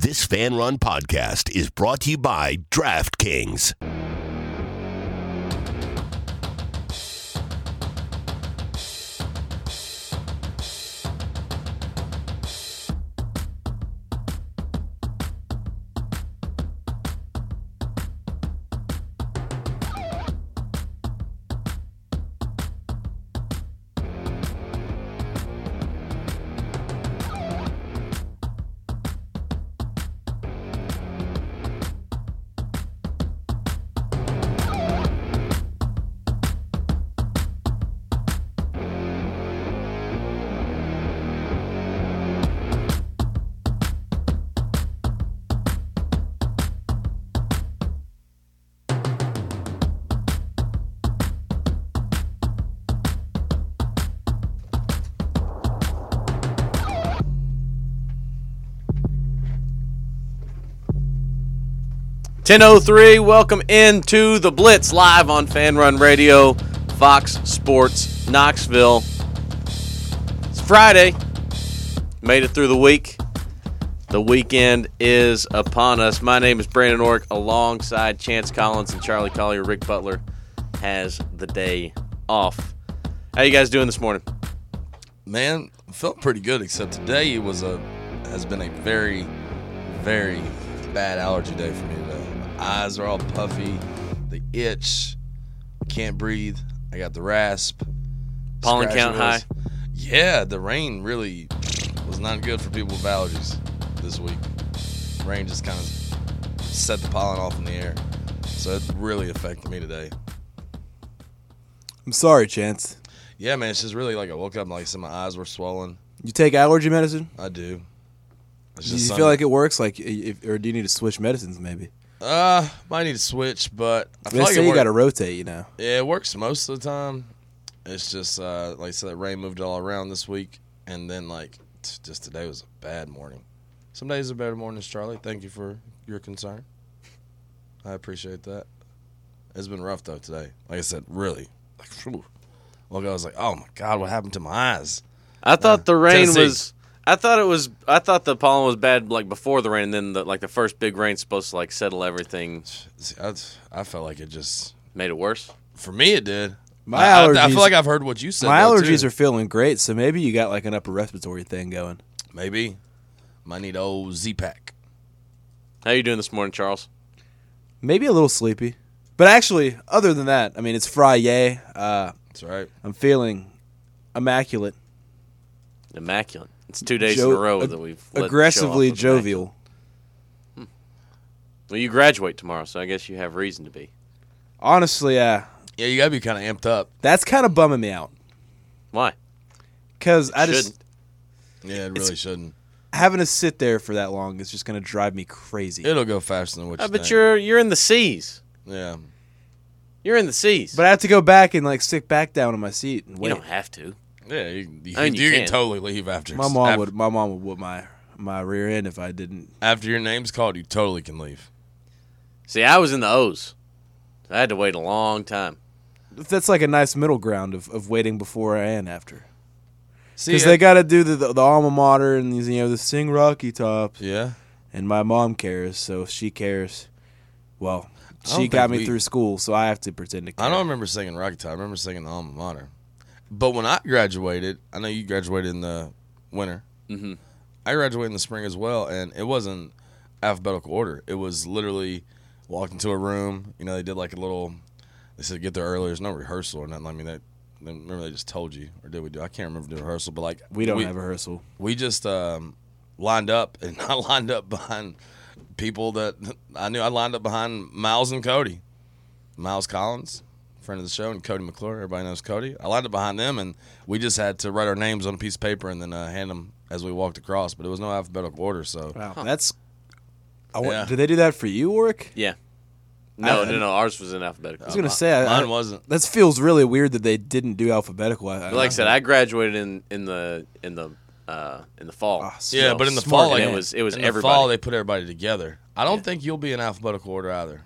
This Fan Run podcast is brought to you by DraftKings. .10:03, welcome into the Blitz live on Fan Run Radio, Fox Sports, Knoxville. It's Friday. Made it through the week. The weekend is upon us. My name is Brandon Orrick alongside Chance Collins and Charlie Collier. Rick Butler has the day off. How you guys doing this morning? Man, I felt pretty good, except today has been a very, very bad allergy day for me today. Eyes are all puffy, the itch, can't breathe. I got the rasp. Pollen count high? Yeah, the rain really was not good for people with allergies this week. Rain just kind of set the pollen off in the air. So it really affected me today. I'm sorry, Chance. Yeah, man, it's just really like I woke up and like my eyes were swollen. You take allergy medicine? I do. Do you feel like it works? Or do you need to switch medicines maybe? Might need to switch, but I feel they like say you got to rotate, you know. Yeah, it works most of the time. It's just like I said, that rain moved it all around this week, and then just today was a bad morning. Some days are better mornings, Charlie. Thank you for your concern. I appreciate that. It's been rough though today. Like I said, really. I was like, oh my God, what happened to my eyes? I thought the rain Tennessee. was. I thought the pollen was bad like before the rain, and then the first big rain's supposed to like settle everything. See, I felt like it just Made it worse. For me, it did. My allergies. I feel like I've heard what you said. My though, allergies too. are feeling great, so maybe you got like an upper respiratory thing going. Maybe. Might need old Z-Pack. How you doing this morning, Charles? Maybe a little sleepy, but actually, other than that, I mean, it's Friday. That's right. I'm feeling immaculate. Immaculate. It's 2 days in a row that we've let aggressively the show off with jovial. Well, you graduate tomorrow, so I guess you have reason to be. Honestly, Yeah, you got to be kind of amped up. that's kind of bumming me out Why? because I Shouldn't. just Yeah, it really shouldn't. having to sit there for that long is just going to drive me crazy. It'll go faster than what you But think. you're in the C's. Yeah. You're in the C's. But I have to go back and like sit back down in my seat and you wait. don't have to. Yeah, you I mean, you can can. totally leave after. My mom would whip my rear end if I didn't. After your name's called, you totally can leave. See, I was in the O's. I had to wait a long time. That's like a nice middle ground of waiting before and after. See, Because they got to do the alma mater and these, the Sing Rocky Tops. yeah. And my mom cares, so if she cares, well, I don't she got think me we- through school, so I have to pretend to care. I don't remember singing Rocky Top. I remember singing the alma mater. But when I graduated, I know you graduated in the winter. Mm-hmm. I graduated in the spring as well, and it wasn't alphabetical order. It was literally walked into a room. They did like a little. They said get there early. There's no rehearsal or nothing. I mean, remember they just told you, or did we do? I can't remember the rehearsal, but like We don't have rehearsal. we just lined up, and I lined up behind people that I knew. I lined up behind Miles and Cody, Miles Collins, friend of the show, and Cody McClure. Everybody knows Cody. I lined up behind them, and we just had to write our names on a piece of paper and then hand them as we walked across. But it was no alphabetical order, so Wow, that's. Yeah. Did they do that for you, Warwick? Yeah. No. Ours was in alphabetical. I was gonna say mine wasn't. That feels really weird that they didn't do alphabetical. Like I said, I graduated in the fall. Yeah, but in the smart fall, like man. it was in everybody. the fall, they put everybody together. I don't think you'll be in alphabetical order either.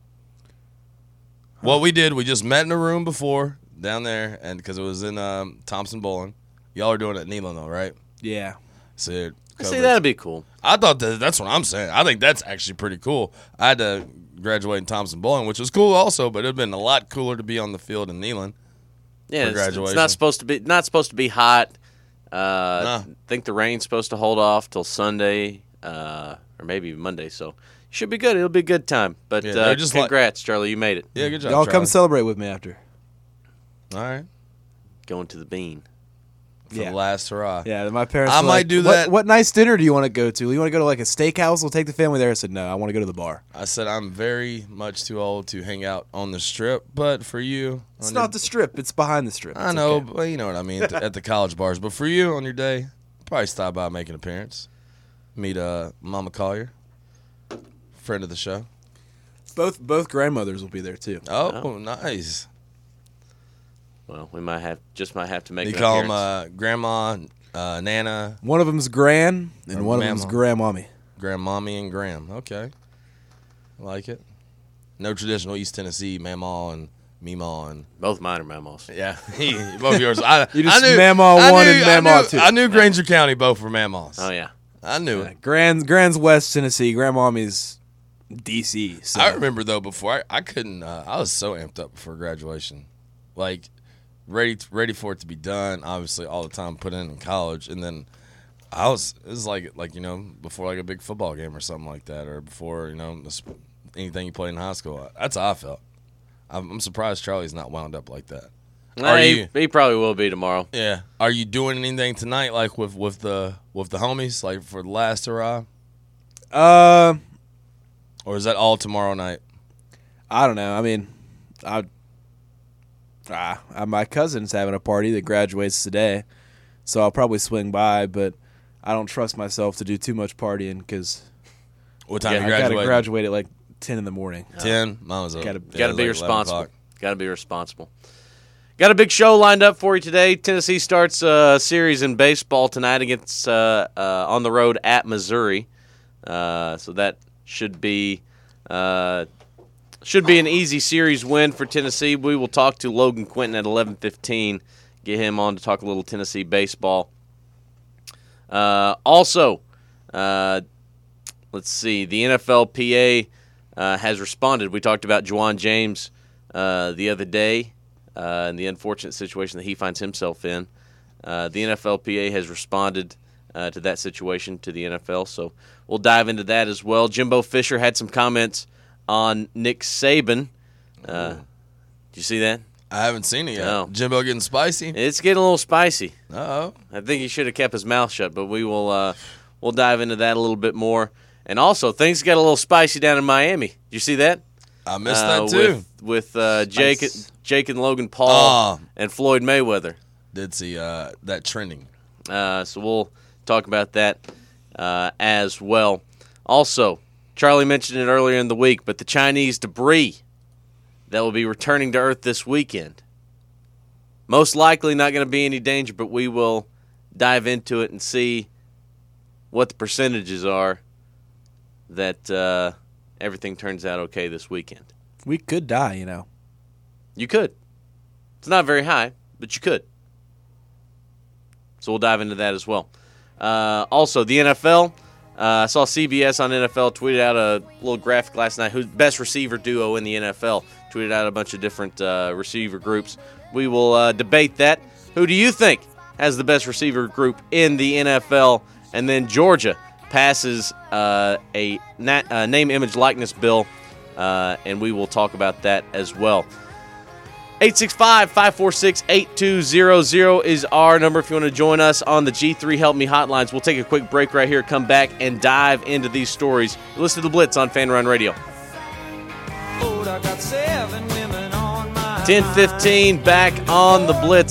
What we did, we just met in a room before down there, and because it was in Thompson Bowling. Y'all are doing it at Neyland, though, right? Yeah. So See, that'd be cool. I thought that's what I'm saying. I think that's actually pretty cool. I had to graduate in Thompson Bowling, which was cool also, but it'd have been a lot cooler to be on the field in Neyland. Yeah, for graduation. It's not supposed to be hot. No. I think the rain's supposed to hold off till Sunday, or maybe Monday. So should be good. It'll be a good time. But Yeah, they're just congrats, Charlie. You made it. Yeah, good job, Y'all come Charlie. celebrate with me after. All right. Going to the Bean. For the last hurrah. Yeah, my parents. I were might like, do "What- that." What nice dinner do you want to go to? You want to go to like a steakhouse? We'll take the family there. I said no. I want to go to the bar. I said I'm very much too old to hang out on the strip, but for you, It's on not your- the strip. It's behind the strip. I It's know, okay. but you know what I mean at the college bars. But for you on your day, probably stop by, make an appearance, meet Mama Collier, friend of the show. Both grandmothers will be there too. Oh, nice. Well, we might have to make. You an call appearance. them Grandma, Nana, One of them's Gran and Or one of them's Mama. Grandmommy. Grandmommy, and Gram. Okay, I like it. No traditional East Tennessee Mamaw and Meemaw and Both mine are mammals. yeah, both yours. You just Mamaw one and Mamaw two. I knew Granger County both were Mamaws. Oh yeah. I knew Yeah, it. Gran's West Tennessee. Grandmommy's DC. So. I remember though before I couldn't. I was so amped up before graduation, like ready for it to be done. Obviously, all the time put in college, and then it was like before like a big football game or something like that, or before anything you played in high school. That's how I felt. I'm surprised Charlie's not wound up like that. He probably will be tomorrow. Yeah. Are you doing anything tonight, like with the homies, like for the last hurrah, or is that all tomorrow night? I don't know. I mean, my cousin's having a party that graduates today, so I'll probably swing by. But I don't trust myself to do too much partying because What time you I gotta graduate? graduate at like 10 in the morning. 10. Mine was up. Gotta- Yeah, Got it to was be like 11 responsible. o'clock. Got to be responsible. Got a big show lined up for you today. Tennessee starts a series in baseball tonight against on the road at Missouri. So that should be an easy series win for Tennessee. We will talk to Logan Quinton at 11:15. Get him on to talk a little Tennessee baseball. Also, let's see. The NFLPA has responded. We talked about Juwan James the other day and the unfortunate situation that he finds himself in. The NFLPA has responded to that situation to the NFL, so we'll dive into that as well. Jimbo Fisher had some comments on Nick Saban. Did you see that? I haven't seen it yet. No. Jimbo getting spicy. It's getting a little spicy. Uh-oh. I think he should have kept his mouth shut, but we'll dive into that a little bit more. And also, things got a little spicy down in Miami. Did you see that? I missed that too. With Jake and Logan Paul Oh. and Floyd Mayweather. Did see that trending. So we'll talk about that as well. Also, Charlie mentioned it earlier in the week, but the Chinese debris that will be returning to Earth this weekend. Most likely not going to be any danger, but we will dive into it and see what the percentages are that everything turns out okay this weekend. We could die, you know. You could. It's not very high, but you could. So we'll dive into that as well. Also, the NFL. I saw CBS on NFL tweeted out a little graphic last night. Who's best receiver duo in the NFL? Tweeted out a bunch of different receiver groups. We will debate that. Who do you think has the best receiver group in the NFL? And then Georgia passes a name, image, likeness bill, and we will talk about that as well. 865-546-8200 is our number if you want to join us on the G3 Help Me hotlines. We'll take a quick break right here, come back, and dive into these stories. Listen to The Blitz on Fan Run Radio. 10:15 back on The Blitz.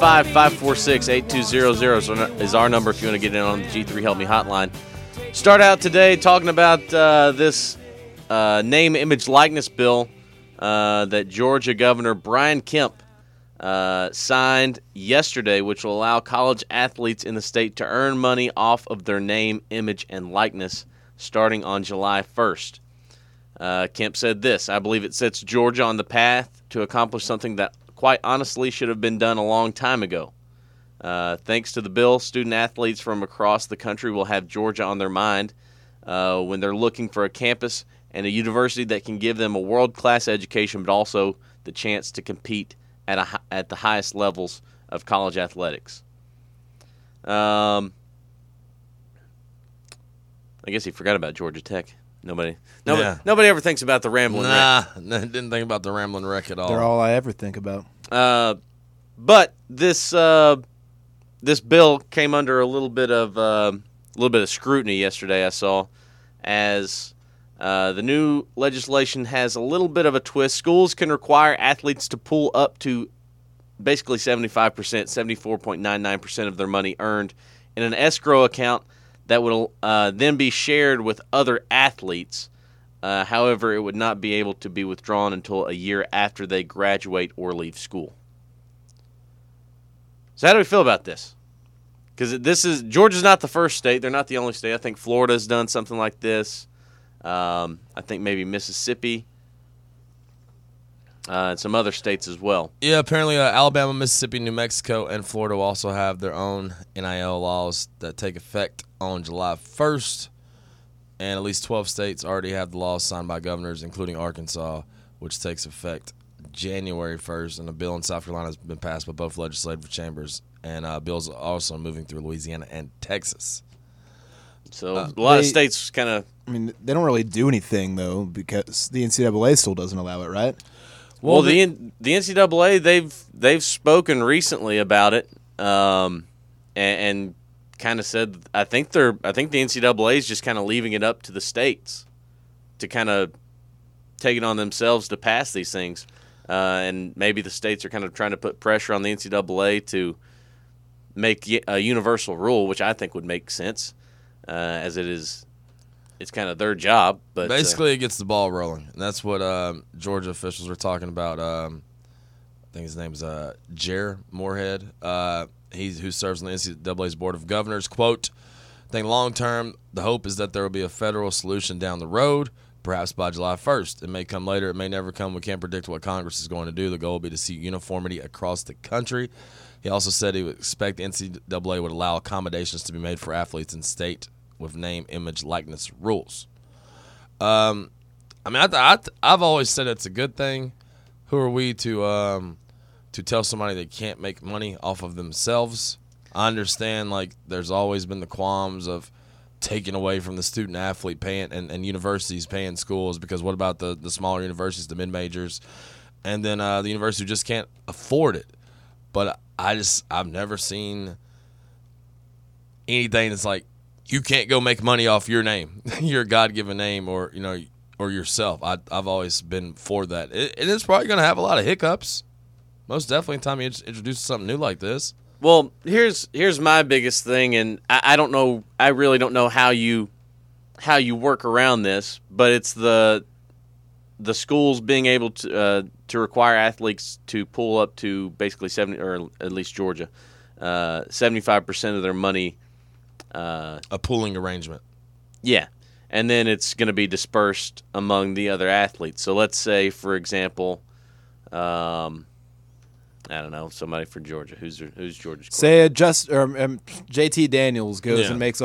865-546-8200 is our number if you want to get in on the G3 Help Me hotline. Start out today talking about this name, image, likeness bill that Georgia Governor Brian Kemp signed yesterday, which will allow college athletes in the state to earn money off of their name, image, and likeness starting on July 1st. Kemp said this: I believe it sets Georgia on the path to accomplish something that, quite honestly, should have been done a long time ago. Thanks to the bill, student athletes from across the country will have Georgia on their mind when they're looking for a campus and a university that can give them a world-class education, but also the chance to compete at the highest levels of college athletics. I guess he forgot about Georgia Tech. Nobody ever thinks about the Rambling Wreck. Didn't think about the Rambling Wreck at all. They're all I ever think about. But this bill came under a little bit of scrutiny yesterday. I saw, as the new legislation has a little bit of a twist. Schools can require athletes to pool up to basically 75%, 74.99% of their money earned in an escrow account that will then be shared with other athletes. However, it would not be able to be withdrawn until a year after they graduate or leave school. So how do we feel about this? Because Georgia's not the first state. They're not the only state. I think Florida's done something like this. I think maybe Mississippi. And some other states as well. Yeah, apparently Alabama, Mississippi, New Mexico, and Florida will also have their own NIL laws that take effect on July 1st. And at least 12 states already have the laws signed by governors, including Arkansas, which takes effect January 1st. And a bill in South Carolina has been passed by both legislative chambers. And bills are also moving through Louisiana and Texas. So a lot of states kind of... I mean, they don't really do anything, though, because the NCAA still doesn't allow it, right? Well, the NCAA, they've spoken recently about it, and kind of said I think the NCAA is just kind of leaving it up to the states to kind of take it on themselves to pass these things, and maybe the states are kind of trying to put pressure on the NCAA to make a universal rule, which I think would make sense, as it is. It's kind of their job, but basically it gets the ball rolling, and that's what Georgia officials were talking about. I think his name's Jer Moorhead. Who serves on the NCAA's Board of Governors. Quote, I think long term, the hope is that there will be a federal solution down the road, perhaps by July 1st. It may come later. It may never come. We can't predict what Congress is going to do. The goal will be to see uniformity across the country. He also said he would expect the NCAA would allow accommodations to be made for athletes in state with name, image, likeness rules. I mean, I've always said it's a good thing. Who are we to tell somebody they can't make money off of themselves? I understand, like, there's always been the qualms of taking away from the student athlete paying and universities paying schools, because what about the smaller universities, the mid-majors, and then the university who just can't afford it? But I've never seen anything that's like, you can't go make money off your name, your God-given name, or yourself. I've always been for that. It is probably going to have a lot of hiccups. Most definitely, time you introduce something new like this. Well, here's my biggest thing, and I don't know. I really don't know how you work around this, but it's the schools being able to require athletes to pull up to basically 70, or at least Georgia, 75% of their money. A pooling arrangement. Yeah. And then it's going to be dispersed among the other athletes. So let's say, for example, I don't know, somebody for Georgia. Who's Georgia's say JT Daniels goes and makes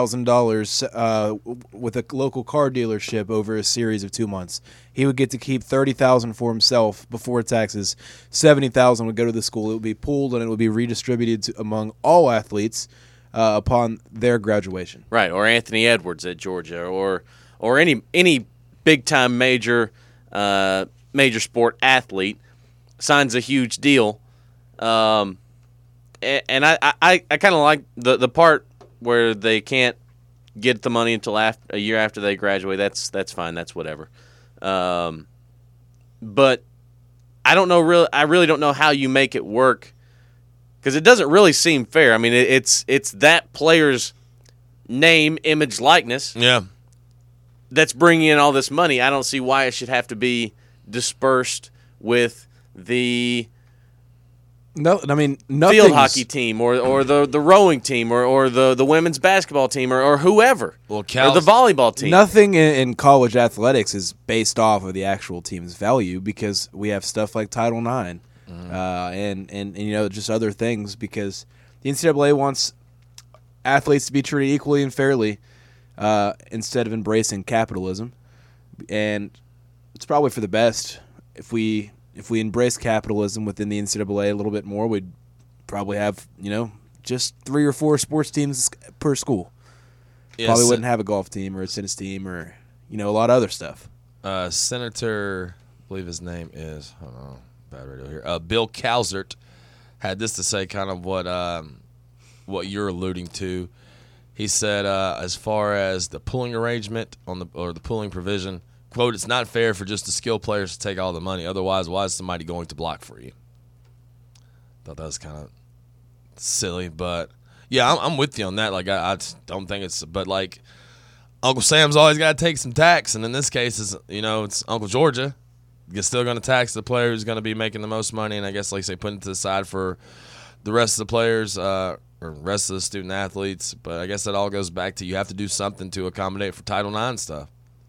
$100,000 with a local car dealership over a series of 2 months. He would get to keep $30,000 for himself before taxes. $70,000 would go to the school. It would be pooled and it would be redistributed among all athletes upon their graduation. Right, or Anthony Edwards at Georgia, or any big time major sport athlete signs a huge deal, and I kind of like the part where they can't get the money until a year after they graduate. That's fine. That's whatever. But I really don't know how you make it work, because it doesn't really seem fair. I mean, it's that player's name, image, likeness. Yeah. That's bringing in all this money. I don't see why it should have to be dispersed with the field hockey team or the rowing team or the women's basketball team or whoever, or the volleyball team. Nothing in college athletics is based off of the actual team's value, because we have stuff like Title IX and just other things, because The NCAA wants athletes to be treated equally and fairly instead of embracing capitalism, and it's probably for the best. If we embrace capitalism within the NCAA a little bit more, we'd probably have just 3 or 4 sports teams per school. Yes. Probably wouldn't have a golf team or a tennis team or a lot of other stuff. Senator, I believe his name is, hold on, bad radio here. Bill Calzert had this to say, kind of what you're alluding to. He said, as far as the pooling arrangement or the pooling provision, quote, "It's not fair for just the skilled players to take all the money. Otherwise, why is somebody going to block for you?" Thought that was kind of silly, but yeah, I'm with you on that. Like, I don't think it's, but like, Uncle Sam's always got to take some tax, and in this case, it's Uncle Georgia. You're still going to tax the player who's going to be making the most money, and I guess, like I say, putting it to the side for the rest of the players or rest of the student athletes. But I guess that all goes back to you have to do something to accommodate for Title IX stuff.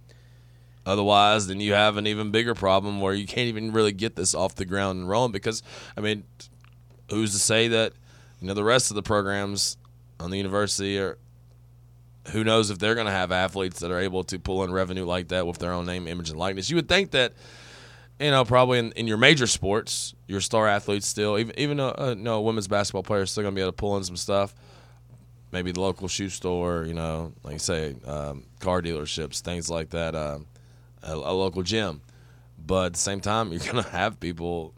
Otherwise, then you have an even bigger problem where you can't even really get this off the ground and rolling because, I mean, who's to say that, the rest of the programs on the university are, who knows if they're going to have athletes that are able to pull in revenue like that with their own name, image, and likeness. You would think that, probably in your major sports, your star athletes still, even a women's basketball player is still going to be able to pull in some stuff. Maybe the local shoe store, like you say, car dealerships, things like that, a local gym. But at the same time, you're going to have people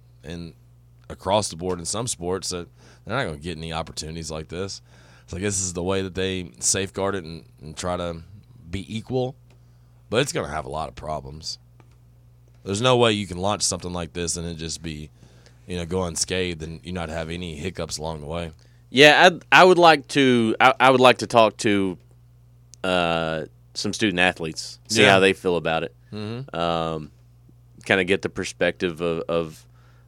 across the board in some sports that they're not going to get any opportunities like this. So I guess this is the way that they safeguard it and try to be equal. But it's going to have a lot of problems. There's no way you can launch something like this and it just be, go unscathed and you not have any hiccups along the way. Yeah, I would like to. I would like to talk to some student athletes, see how they feel about it. Mm-hmm. Kind of get the perspective of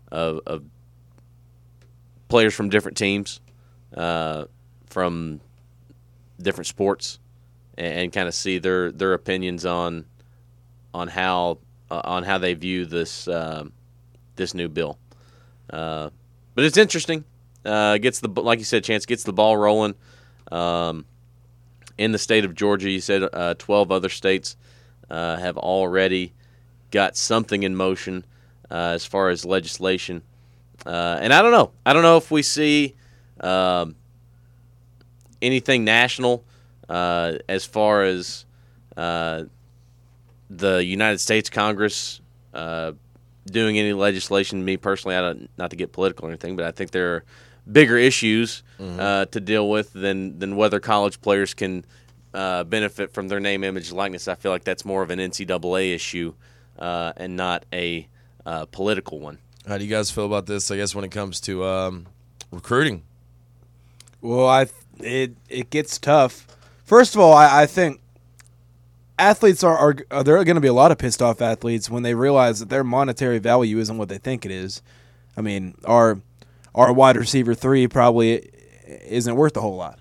players from different teams, from different sports, and kind of see their opinions on how they view this this new bill. But it's interesting. Gets the, like you said, Chance, gets the ball rolling. In the state of Georgia, you said 12 other states have already got something in motion as far as legislation. And I don't know. I don't know if we see anything national as far as the United States Congress doing any legislation. Me personally, not to get political or anything, but I think there are bigger issues to deal with than whether college players can benefit from their name, image, likeness. I feel like that's more of an NCAA issue and not a political one. How do you guys feel about this, I guess, when it comes to recruiting? Well, it gets tough. First of all, I think athletes there are going to be a lot of pissed off athletes when they realize that their monetary value isn't what they think it is. I mean, our wide receiver 3 probably isn't worth a whole lot.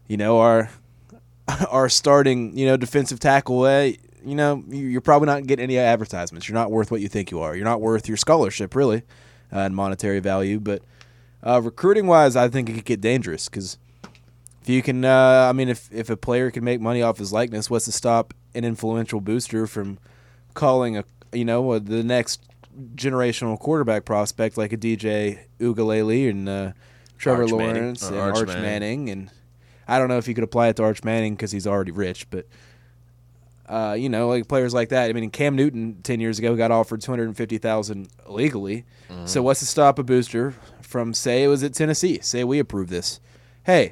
Our starting defensive tackle, you're probably not getting any advertisements. You're not worth what you think you are. You're not worth your scholarship, really, in monetary value. But recruiting-wise, I think it could get dangerous because if you can, if a player can make money off his likeness, what's to stop an influential booster from calling the next generational quarterback prospect like a DJ Ugalele and Trevor Arch Lawrence Manning. and Arch Manning. And I don't know if you could apply it to Arch Manning because he's already rich, but like players like that. I mean, Cam Newton 10 years ago got offered $250,000 illegally. Mm-hmm. So what's to stop a booster from, say it was at Tennessee, say we approve this. Hey,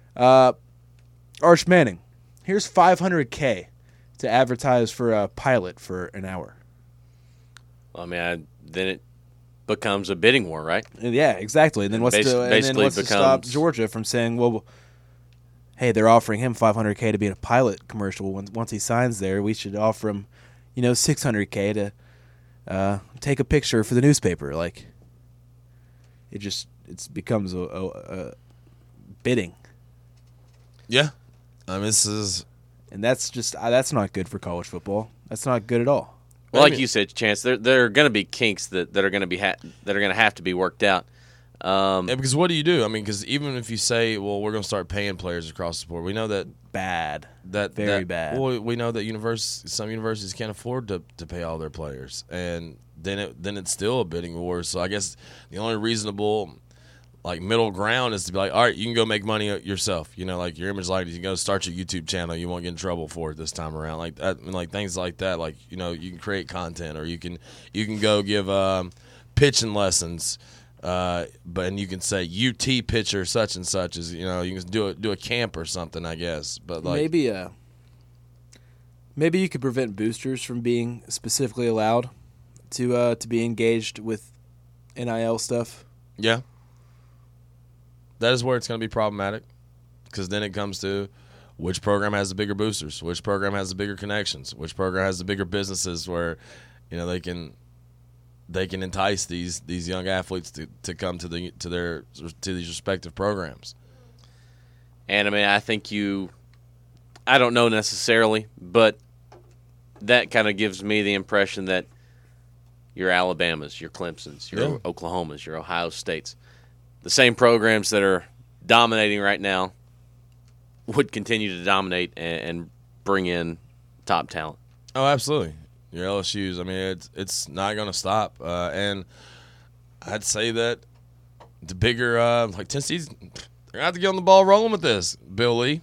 Arch Manning, here's $500K to advertise for a pilot for an hour. I mean, then it becomes a bidding war, right? Yeah, exactly. And then what's to stop Georgia from saying, well, hey, they're offering him $500K to be in a pilot commercial. Once he signs there, we should offer him, $600K to take a picture for the newspaper. Like, it becomes a bidding. Yeah, I mean, and that's not good for college football. That's not good at all. Well, like you said, Chance, there are going to be kinks that are going to have to be worked out. Yeah, because what do you do? I mean, because even if you say, well, we're going to start paying players across the board, we know that Bad. that Very bad. Well, we know that some universities can't afford to pay all their players, and then it's still a bidding war. So I guess the only reasonable middle ground is to be like, all right, you can go make money yourself. Like your image likeness, you can go start your YouTube channel. You won't get in trouble for it this time around. Like that, things like that. You can create content, or you can go give pitching lessons. But you can say UT pitcher such and such is you can do a camp or something, I guess. But maybe you could prevent boosters from being specifically allowed to be engaged with NIL stuff. Yeah, that is where it's going to be problematic, because then it comes to which program has the bigger boosters, which program has the bigger connections, which program has the bigger businesses where they can entice these young athletes to come to these respective programs. And I mean, I don't know necessarily, but that kind of gives me the impression that your Alabamas, your Clemsons, your Oklahomas, your Ohio States, the same programs that are dominating right now would continue to dominate and bring in top talent. Oh, absolutely. Your LSU's, I mean, it's not going to stop. And I'd say that the bigger, Tennessee's, they're going to have to get on the ball rolling with this, Bill Lee.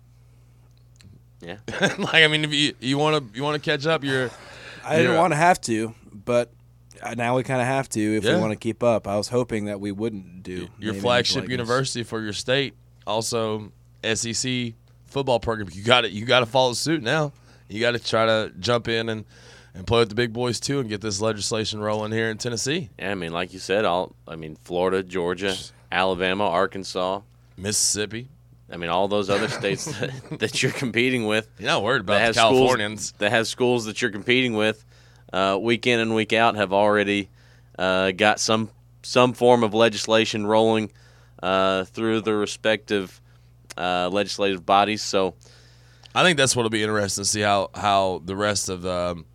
Yeah. I mean, if you want to catch up, I didn't want to have to, but now we kind of have to if we want to keep up. I was hoping that we wouldn't do. Your flagship university for your state, also SEC football program. You got to follow suit now. You got to try to jump in and play with the big boys too, and get this legislation rolling here in Tennessee. Yeah, I mean, like you said, Florida, Georgia, Alabama, Arkansas, Mississippi. I mean, all those other states that you're competing with. You're not worried about the Californians. That have schools that you're competing with week in and week out have already got some form of legislation rolling through the respective legislative bodies. So I think that's what'll be interesting to see how the rest of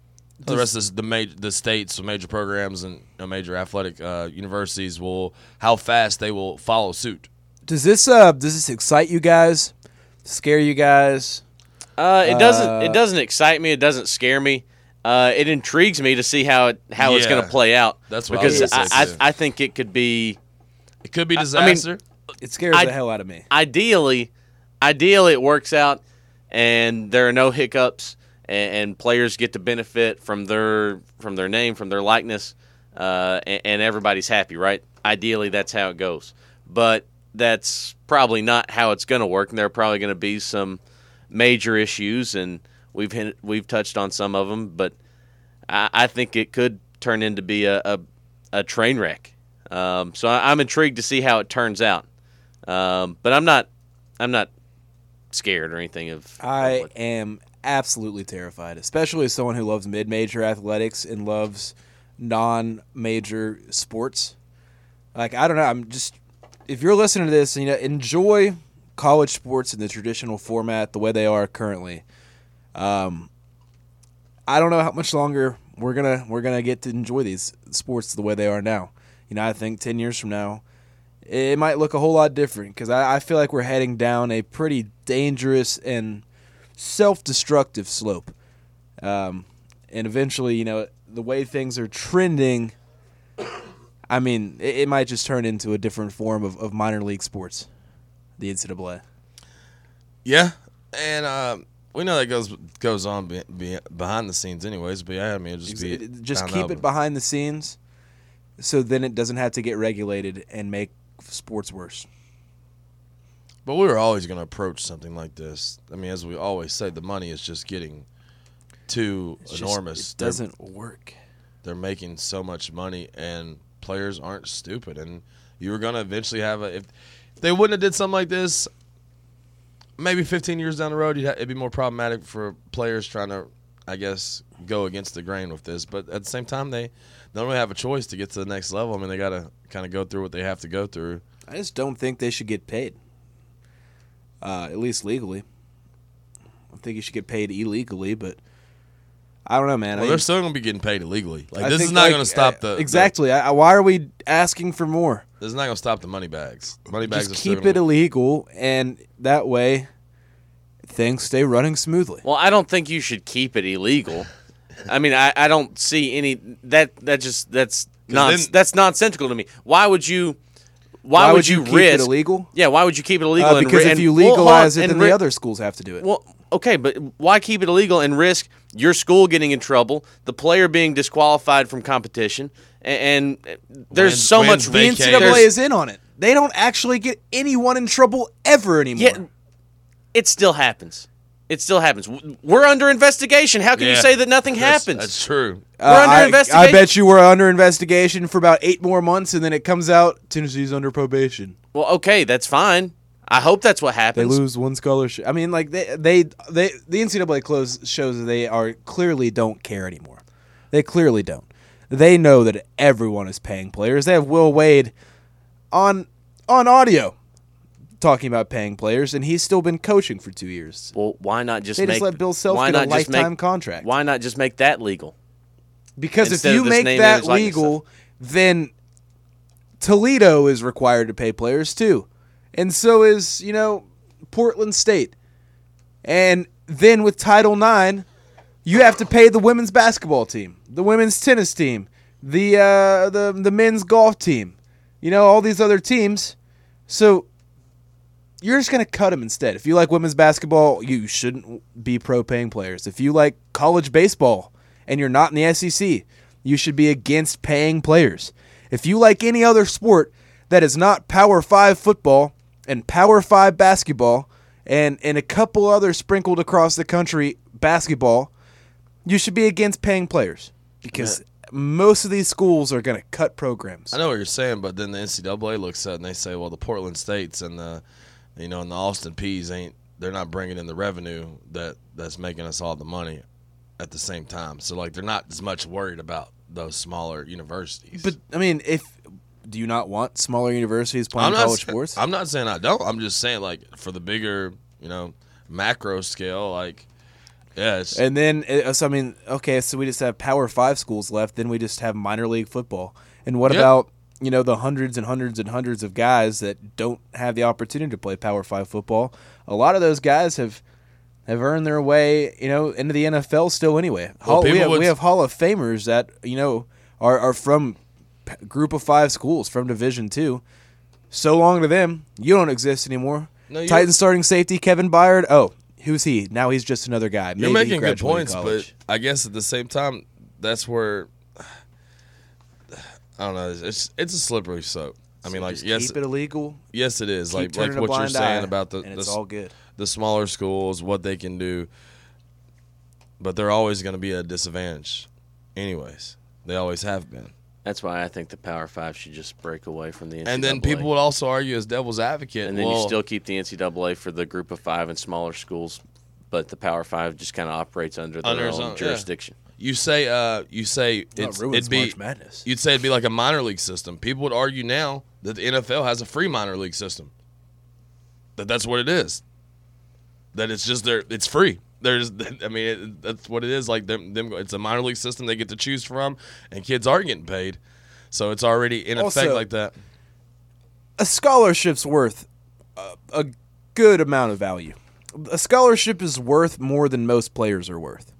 the states, major programs, and major athletic universities how fast they will follow suit. Does this excite you guys? Scare you guys? It doesn't excite me. It doesn't scare me. It intrigues me to see how it's going to play out. That's what because I think it could be. It could be disaster. It scares the hell out of me. Ideally, it works out, and there are no hiccups, and players get to benefit from their name, from their likeness, and everybody's happy, right? Ideally, that's how it goes. But that's probably not how it's going to work, and there are probably going to be some major issues, and we've touched on some of them. But I think it could turn into be a train wreck. So I'm intrigued to see how it turns out. But I'm not scared or anything of. I am absolutely terrified, especially as someone who loves mid-major athletics and loves non-major sports. I don't know. If you're listening to this, enjoy college sports in the traditional format the way they are currently. I don't know how much longer we're gonna get to enjoy these sports the way they are now. I think 10 years from now, it might look a whole lot different, because I feel like we're heading down a pretty dangerous and self-destructive slope. And eventually, the way things are trending, I mean, it might just turn into a different form of minor league sports, the NCAA. Yeah, and we know that goes on behind the scenes anyways, but yeah, I mean, just keep it behind the scenes, so then it doesn't have to get regulated and make sports worse. But we were always going to approach something like this. I mean, as we always say, the money is just getting too enormous. It doesn't work. They're making so much money, and players aren't stupid. And you were going to eventually have if they wouldn't have did something like this, maybe 15 years down the road, it'd be more problematic for players trying to, I guess, go against the grain with this. But at the same time, they don't really have a choice to get to the next level. I mean, they got to kind of go through what they have to go through. I just don't think they should get paid, at least legally. I think you should get paid illegally, but I don't know, man. Well, they're still going to be getting paid illegally. This is not going to stop the exactly. Why are we asking for more? This is not going to stop the money bags. Money bags Just are still keep gonna it illegal, and that way things stay running smoothly. Well, I don't think you should keep it illegal. I mean, I don't see any that's nonsensical to me. Why would you keep risk it illegal? Yeah, why would you keep it illegal? Because if you legalize it, then the other schools have to do it. Well, okay, but why keep it illegal and risk your school getting in trouble, the player being disqualified from competition, and there's so much. The NCAA is in on it. They don't actually get anyone in trouble ever anymore. Yeah, it still happens. It still happens. We're under investigation. How can you say that nothing happens? That's true. We're under investigation. I bet you we're under investigation for about 8 more months, and then it comes out Tennessee's under probation. Well, okay, that's fine. I hope that's what They happens. lose one scholarship. I mean, like the NCAA shows that they are clearly don't care anymore. They clearly don't. They know that everyone is paying players. They have Will Wade on audio talking about paying players, and he's still been coaching for 2 years. Well, why not just They just let Bill Self get a lifetime contract. Why not just make that legal? Because Instead if you of this make name, that image, likeness legal, then Toledo is required to pay players too. And so is, Portland State. And then with Title IX, you have to pay the women's basketball team, the women's tennis team, the men's golf team, all these other teams. So you're just going to cut them instead. If you like women's basketball, you shouldn't be pro-paying players. If you like college baseball and you're not in the SEC, you should be against paying players. If you like any other sport that is not Power 5 football and Power 5 basketball and a couple other sprinkled across the country basketball, you should be against paying players because most of these schools are going to cut programs. I know what you're saying, but then the NCAA looks at it and they say, well, the Portland States and the and the Austin Peys they're not bringing in the revenue that's making us all the money at the same time. So like they're not as much worried about those smaller universities. But I mean, do you not want smaller universities playing college sports? I'm not saying I don't. I'm just saying like for the bigger, macro scale, like yes. And then so I mean, okay, so we just have Power 5 schools left, then we just have minor league football. And what about the hundreds and hundreds and hundreds of guys that don't have the opportunity to play Power 5 football? A lot of those guys have earned their way, into the NFL still anyway. Well, we have Hall of Famers that, are from Group of 5 schools, from Division II. So long to them, you don't exist anymore. No, Titans starting safety, Kevin Byard. Oh, who's he? Now he's just another guy. You're Maybe making good points, college. but I guess at the same time, that's where I don't know. It's a slippery slope. I mean, like, just yes, keep it illegal. Yes, it is. Like turning a what you're blind saying eye, about and it's all good. the smaller schools, what they can do, but they're always going to be at a disadvantage, anyways. They always have been. That's why I think the Power 5 should just break away from the NCAA. And then people would also argue as devil's advocate. And then you still keep the NCAA for the Group of 5 and smaller schools, but the Power 5 just kind of operates under their own jurisdiction. You say it'd be March Madness. You'd say it'd be like a minor league system. People would argue now that the NFL has a free minor league system. That's what it is. That it's just it's free. That's what it is. Like them, it's a minor league system they get to choose from, and kids are getting paid. So it's already in effect like that. A scholarship's worth a good amount of value. A scholarship is worth more than most players are worth.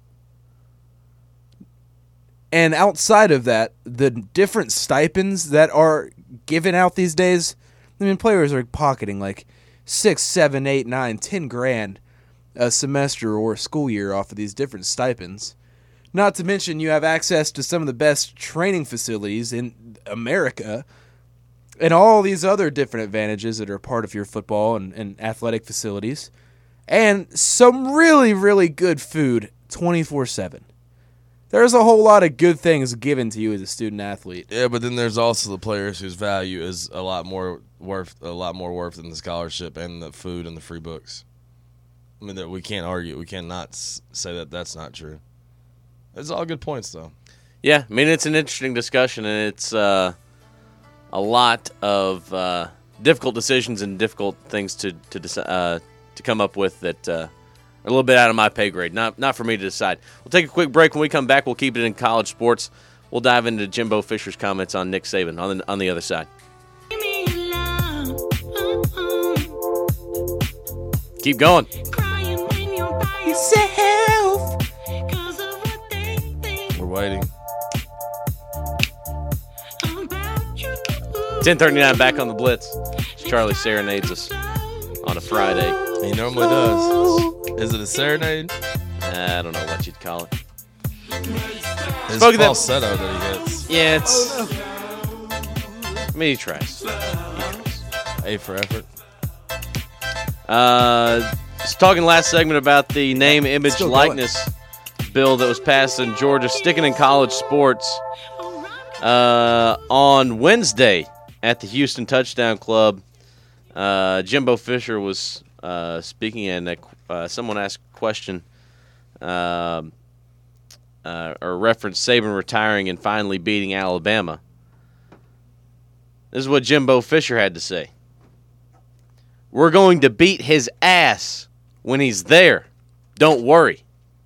And outside of that, the different stipends that are given out these days, I mean, players are pocketing like 6, 7, 8, 9, 10 grand a semester or a school year off of these different stipends. Not to mention you have access to some of the best training facilities in America and all these other different advantages that are part of your football and athletic facilities. And some really, really good food 24/7. There's a whole lot of good things given to you as a student athlete. Yeah, but then there's also the players whose value is a lot more worth than the scholarship and the food and the free books. I mean, that we can't argue. We cannot say that that's not true. It's all good points, though. Yeah, I mean, it's an interesting discussion, and it's a lot of difficult decisions and difficult things to come up with that a little bit out of my pay grade. Not for me to decide. We'll take a quick break. When we come back, we'll keep it in college sports. We'll dive into Jimbo Fisher's comments on Nick Saban on the other side. Keep going. We're waiting. 10:39 back on the Blitz. Charlie serenades us on a Friday. He normally does. Is it a serenade? I don't know what you'd call it. His Spoke of that- falsetto that he hits. Yeah, it's. I mean, he tries. A for effort. Just talking last segment about the name, image, Still likeness bill that was passed in Georgia, sticking in college sports. On Wednesday at the Houston Touchdown Club, Jimbo Fisher was speaking, and someone asked a question or referenced Saban retiring and finally beating Alabama. This is what Jimbo Fisher had to say. We're going to beat his ass when he's there. Don't worry.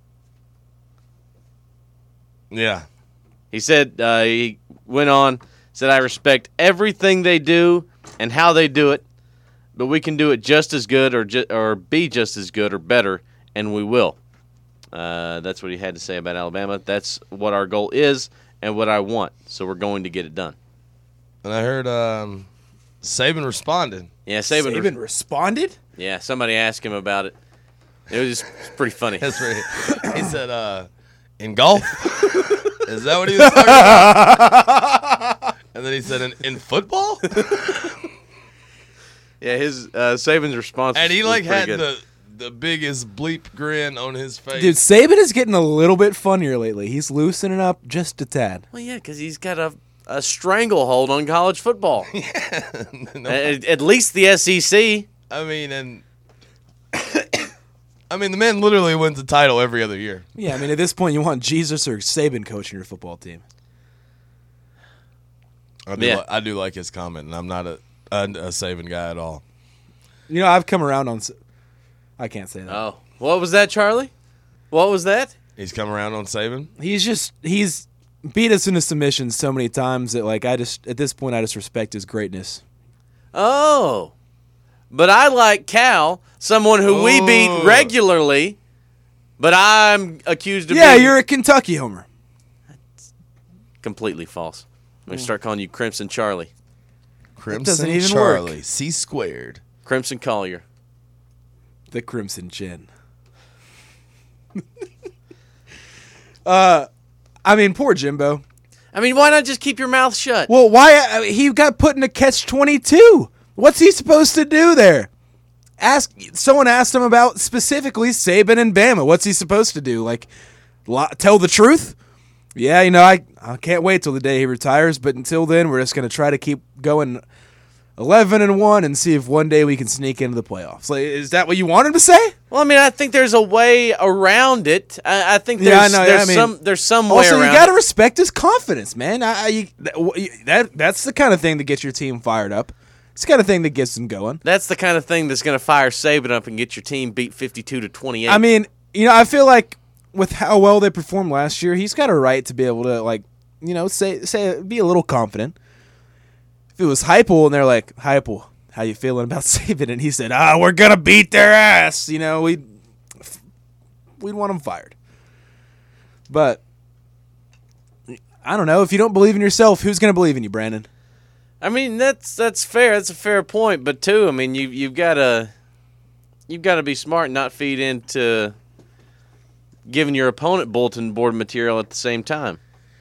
Yeah. He said, he went on, said, I respect everything they do and how they do it, but we can do it just as good or be just as good or better, and we will. That's what he had to say about Alabama. That's what our goal is and what I want, so we're going to get it done. And I heard Saban responded. Yeah, Saban responded? Yeah, somebody asked him about it. It was just pretty funny. That's right. He said, in golf? Is that what he was talking about? And then he said, in football? Yeah, his Saban's response And he was pretty had good. the biggest bleep grin on his face. Dude, Saban is getting a little bit funnier lately. He's loosening up just a tad. Well, yeah, because he's got a stranglehold on college football. No, At least the SEC. I mean, the man literally wins the title every other year. Yeah, I mean, at this point, you want Jesus or Saban coaching your football team. I do like his comment, and I'm not a Saban guy at all. You know, I've come around on. I can't say that. Oh, what was that, Charlie? What was that? He's come around on Saban. He's beat us into submission so many times that at this point I just respect his greatness. Oh, but I like Cal, someone who we beat regularly, but I'm accused of being You're a Kentucky homer. completely false. I'm going to start calling you Crimson Charlie. Crimson doesn't even Charlie, work. C squared. Crimson Collier. The Crimson Chin. I mean, poor Jimbo. I mean, why not just keep your mouth shut? Well, why he got put in a catch-22? What's he supposed to do there? Someone asked him about specifically Saban and Bama. What's he supposed to do? Like, tell the truth? Yeah, I can't wait till the day he retires. But until then, we're just going to try to keep going 11-1 and see if one day we can sneak into the playoffs. Like, is that what you want him to say? Well, I mean, I think there's a way around it. I think there's some way Also, around you got to it. respect his confidence, man. That's the kind of thing that gets your team fired up. It's the kind of thing that gets them going. That's the kind of thing that's going to fire Saban up and get your team beat 52-28. I mean, I feel like with how well they performed last year, he's got a right to be able to, say be a little confident. If it was Heupel and they're like, Heupel, how you feeling about Saban? And he said, we're going to beat their ass. We'd want him fired. But I don't know. If you don't believe in yourself, who's going to believe in you, Brandon? I mean, that's fair. That's a fair point. But too, I mean, you've got to be smart and not feed into giving your opponent bulletin board material at the same time.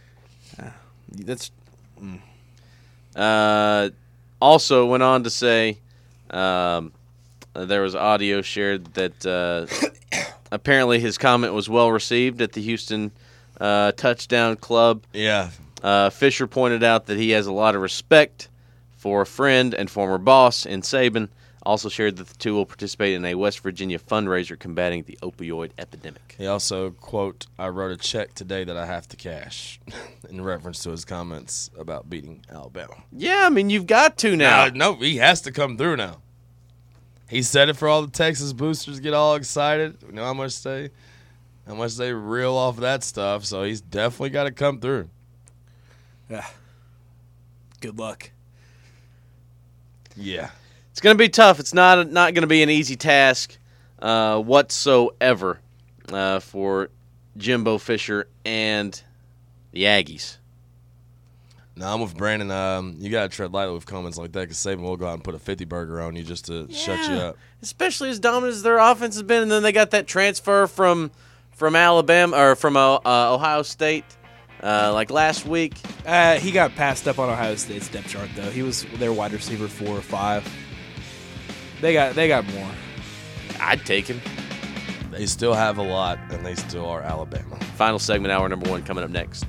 Also went on to say there was audio shared that apparently his comment was well received at the Houston Touchdown Club. Yeah. Fisher pointed out that he has a lot of respect for a friend and former boss in Saban. Also shared that the two will participate in a West Virginia fundraiser combating the opioid epidemic. He also, quote, I wrote a check today that I have to cash, in reference to his comments about beating Alabama. Yeah, I mean, you've got to now. No, he has to come through now. He said it for all the Texas boosters get all excited. You know how much they reel off that stuff, so he's definitely got to come through. Yeah. Good luck. Yeah. It's going to be tough. It's not going to be an easy task. whatsoever for Jimbo Fisher and the Aggies. No, I'm with Brandon. You got to tread lightly with comments like that because Saban will go out and put a 50 burger on you just to shut you up. Especially as dominant as their offense has been, and then they got that transfer from Alabama or from Ohio State like last week. He got passed up on Ohio State's depth chart, though. He was their wide receiver 4 or 5. They got more. I'd take him. They still have a lot, and they still are Alabama. Final segment, hour number 1, coming up next.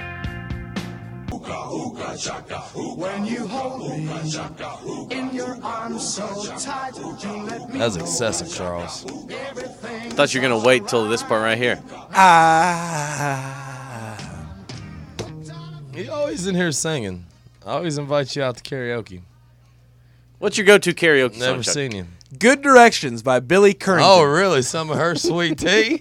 When you hold me in your arms so tight, you let me That's excessive, Charles. I thought you were going to wait till this part right here. He always in here singing. I always invite you out to karaoke. What's your go-to karaoke song, Never Chuck? seen you. Good Directions by Billy Currington. Oh, really? Some of her sweet tea?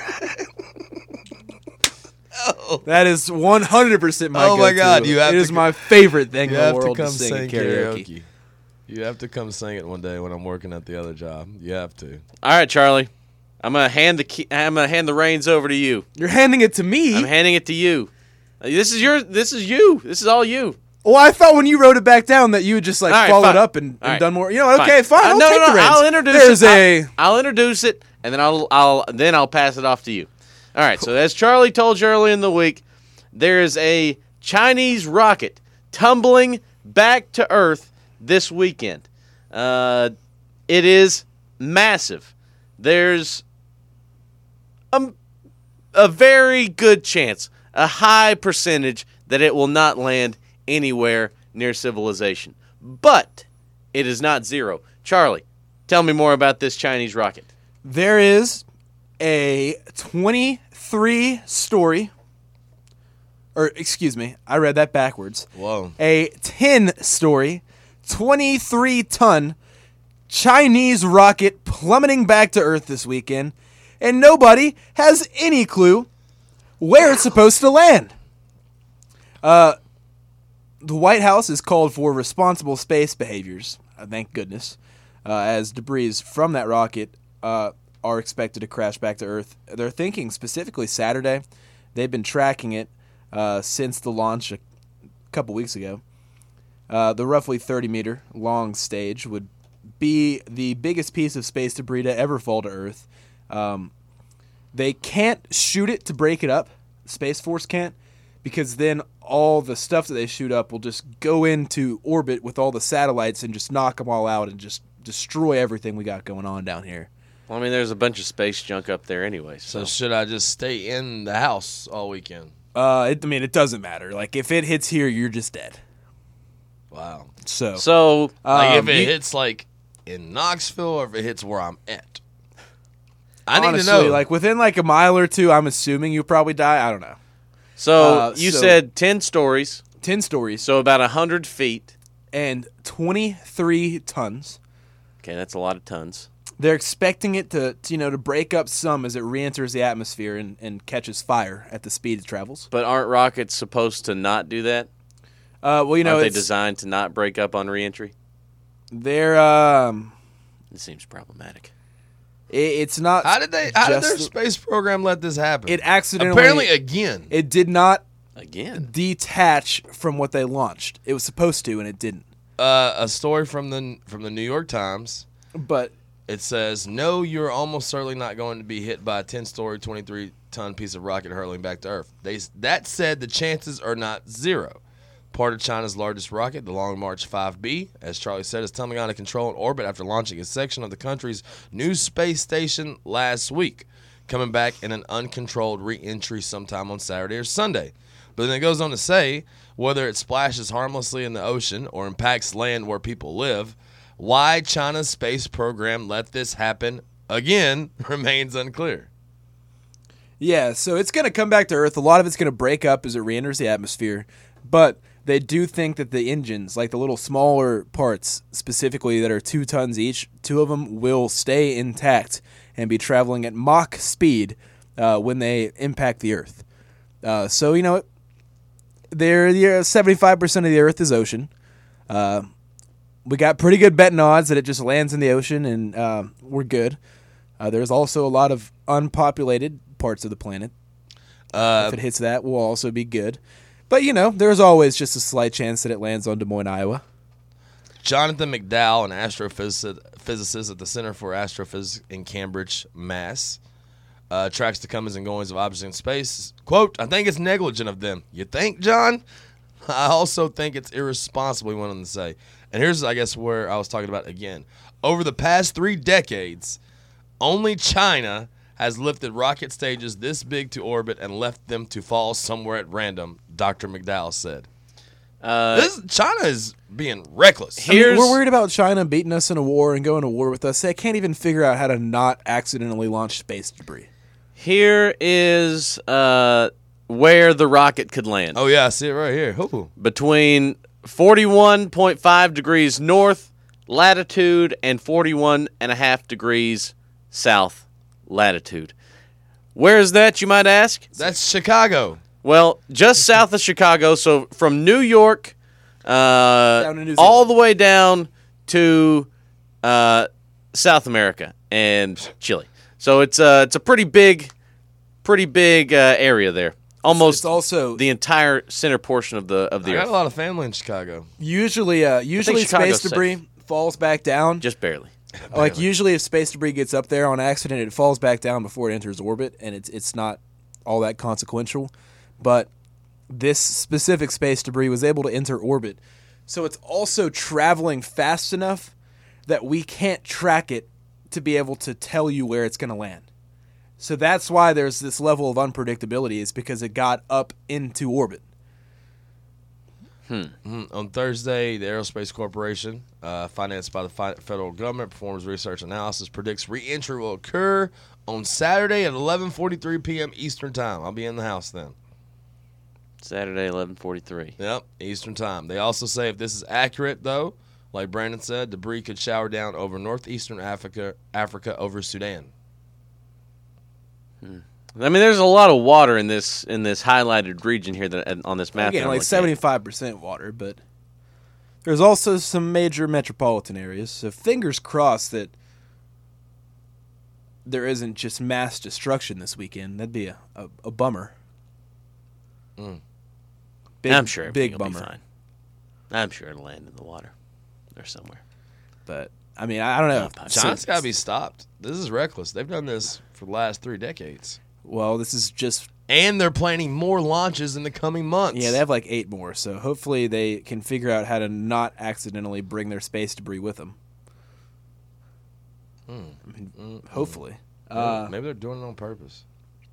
That is 100% my Oh, my go-to. God, you have It to is my favorite thing You in the have to world come to sing sing in karaoke. karaoke. You have to come sing it one day when I'm working at the other job. You have to. All right, Charlie. I'm gonna hand the reins over to you. You're handing it to me? I'm handing it to you. This is you. This is all you. Well, I thought when you wrote it back down that you had just All right, followed fine. up and All right. done more. You know, okay, fine. I'll no, take no, the reins. I'll introduce There's it. I'll introduce it, and then I'll pass it off to you. All right. So as Charlie told you early in the week, there is a Chinese rocket tumbling back to Earth this weekend. It is massive. There's a very good chance, a high percentage, that it will not land anywhere near civilization. But it is not zero. Charlie, tell me more about this Chinese rocket. There is a 23-story, or excuse me, I read that backwards. Whoa. A 10-story, 23-ton Chinese rocket plummeting back to Earth this weekend, and nobody has any clue where it's supposed to land. The White House has called for responsible space behaviors, thank goodness, as debris from that rocket are expected to crash back to Earth. They're thinking specifically Saturday. They've been tracking it since the launch a couple weeks ago. The roughly 30-meter long stage would be the biggest piece of space debris to ever fall to Earth. They can't shoot it to break it up. Space Force can't, because then all the stuff that they shoot up will just go into orbit with all the satellites and just knock them all out and just destroy everything we got going on down here. Well, I mean, there's a bunch of space junk up there anyway. So should I just stay in the house all weekend? It doesn't matter. Like, if it hits here, you're just dead. Wow. So Like if it hits like in Knoxville or if it hits where I'm at. I need honestly, to know. like within like a mile or two, I'm assuming you'll probably die. I don't know. So you said 10 stories, 10 stories, so about 100 feet. and 23 tons. Okay, that's a lot of tons. They're expecting it to break up some as it re-enters the atmosphere and catches fire at the speed it travels. But aren't rockets supposed to not do that? Well, Aren't they it's designed to not break up on reentry? they're It seems problematic. it's not. how did their space program let this happen? It accidentally apparently again. It did not Again. detach from what they launched. It was supposed to, and it didn't. A story from the New York Times. But It says, no, you're almost certainly not going to be hit by a 10-story, 23-ton piece of rocket hurtling back to Earth. That said, the chances are not zero. Part of China's largest rocket, the Long March 5B, as Charlie said, is tumbling out of control in orbit after launching a section of the country's new space station last week, coming back in an uncontrolled re-entry sometime on Saturday or Sunday. But then it goes on to say, whether it splashes harmlessly in the ocean or impacts land where people live, why China's space program let this happen again remains unclear. yeah, so it's going to come back to Earth. A lot of it's going to break up as it re-enters the atmosphere. But they do think that the engines, like the little smaller parts specifically that are 2 tons each, 2 of them will stay intact and be traveling at Mach speed when they impact the Earth. So, 75% of the Earth is ocean. We got pretty good betting odds that it just lands in the ocean and we're good. There's also a lot of unpopulated parts of the planet. If it hits that, we'll also be good. But, there's always just a slight chance that it lands on Des Moines, Iowa. Jonathan McDowell, an astrophysicist at the Center for Astrophysics in Cambridge, Mass., tracks the comings and goings of objects in space. Quote, I think it's negligent of them. You think, John? I also think it's irresponsible, he went on to say. And here's, I guess, where I was talking about again. Over the past 3 decades, only China has lifted rocket stages this big to orbit and left them to fall somewhere at random, Dr. McDowell said. China is being reckless. We're worried about China beating us in a war and going to war with us. They can't even figure out how to not accidentally launch space debris. Here is where the rocket could land. Oh, yeah, I see it right here. Ooh. Between 41.5 degrees north latitude and 41.5 degrees south latitude. Where is that, you might ask? That's Chicago. Well, just south of Chicago, so from New York Down to New Zealand. all the way down to South America and Chile. So it's a pretty big area there. Almost It's also the entire center portion of the I Earth. got a lot of family in Chicago. usually Chicago's space debris falls back down. Just barely. Like usually if space debris gets up there on accident, it falls back down before it enters orbit, and it's not all that consequential. But this specific space debris was able to enter orbit, so it's also traveling fast enough that we can't track it to be able to tell you where it's going to land. So that's why there's this level of unpredictability, is because it got up into orbit. On Thursday, the Aerospace Corporation, financed by the federal government, performs research analysis, predicts re-entry will occur on Saturday at 11:43 p.m. Eastern Time. I'll be in the house then. Saturday, 11:43. Yep, Eastern Time. They also say if this is accurate, though, like Brandon said, debris could shower down over northeastern Africa over Sudan. I mean, there's a lot of water in this highlighted region here that on this map. Again, that I'm like looking at. 75% water, but there's also some major metropolitan areas. So fingers crossed that there isn't just mass destruction this weekend. That'd be a bummer. Big, I'm sure big everything will bummer. be fine. I'm sure it'll land in the water or somewhere. But I mean, I don't know. China's got to be stopped. This is reckless. They've done this for the last 3 decades. Well, this is just And they're planning more launches in the coming months. they have like 8 more. So hopefully they can figure out how to not accidentally bring their space debris with them. I mean, hopefully. Maybe they're doing it on purpose.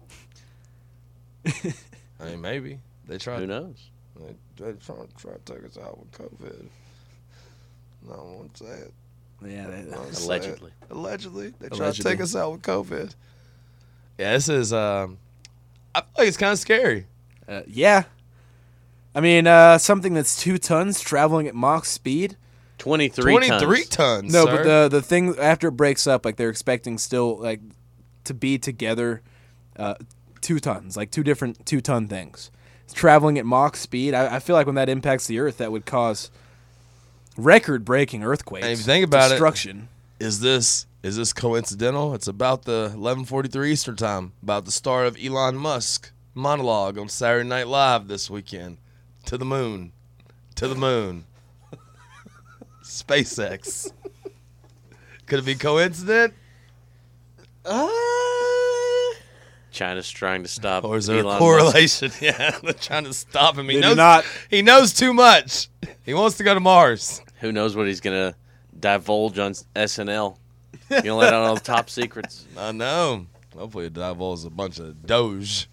I mean, maybe. They tried. Who knows? They try to take us out with COVID. No one won't say it. Yeah, Won't say Allegedly. it. Allegedly. They try to Allegedly. take us out with COVID. Yeah, this is, I feel like it's kind of scary. yeah. I mean, something that's 2 tons traveling at Mach speed. 23 23 tons, No, sir. but the thing after it breaks up, like they're expecting still like to be together, 2 tons, like 2 different 2-ton things. It's traveling at Mach speed. I feel like when that impacts the Earth, that would cause record-breaking earthquakes. And if you think about it- destruction. Is this coincidental? It's about the 11:43 Eastern Time, about the star of Elon Musk monologue on Saturday Night Live this weekend. To the moon. To the moon. SpaceX. Could it be coincident? China's trying to stop Or is there Elon a Musk. correlation? Yeah, they're trying to stop him. They do not. He knows too much. He wants to go to Mars. Who knows what he's going to divulge on SNL? You know, let out all the top secrets. I know. Hopefully it divulges a bunch of Doge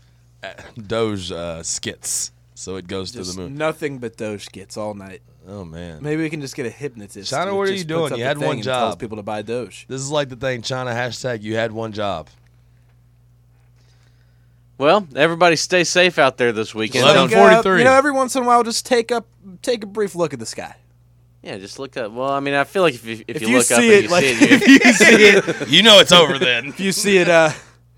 skits. So it goes Just to the moon. nothing but Doge gets all night. Oh, man. Maybe we can just get a hypnotist. China, who what are just you doing? puts up You a had thing one and tells job. people to buy Doge. This is like the thing, China, hashtag you had one job. Well, everybody stay safe out there this weekend. Let Don't- 11:43. Every once in a while, just take a brief look at the sky. Yeah, just look up. Well, I mean, I feel like if you you look up see and it, you like- see it, if you see it, You know it's over then. if you see it,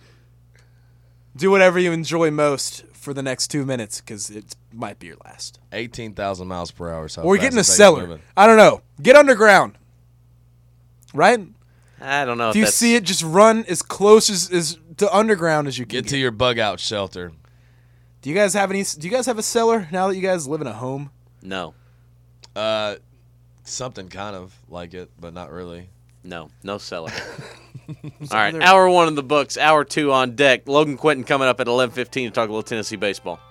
do whatever you enjoy most for the next 2 minutes, because it might be your last. 18,000 miles per hour. Or get in a cellar. I don't know. Get underground. Right? I don't know If you see it, just run as close as to underground as you can. Get to your bug out shelter. Do you guys have a cellar now that you guys live in a home? No. Something kind of like it, but not really. No cellar. All right, hour 1 in the books, hour 2 on deck. Logan Quinton coming up at 11:15 to talk a little Tennessee baseball.